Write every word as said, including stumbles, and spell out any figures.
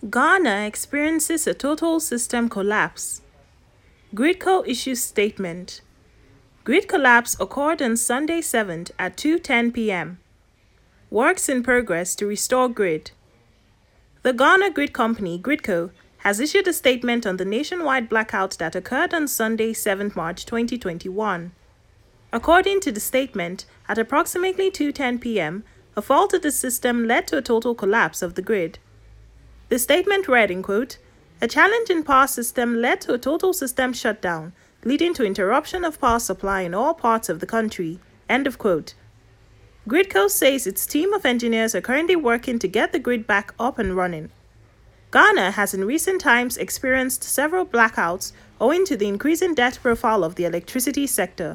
Ghana experiences a total system collapse. Gridco issues statement. Grid collapse occurred on Sunday seventh at two ten p m Works in progress to restore grid. The Ghana Grid Company, Gridco, has issued a statement on the nationwide blackout that occurred on Sunday seventh March twenty twenty-one. According to the statement, at approximately two ten p m, a fault of the system led to a total collapse of the grid. The statement read, in quote, "A challenge in power system led to a total system shutdown, leading to interruption of power supply in all parts of the country," end of quote. Gridco says its team of engineers are currently working to get the grid back up and running. Ghana has in recent times experienced several blackouts owing to the increasing debt profile of the electricity sector.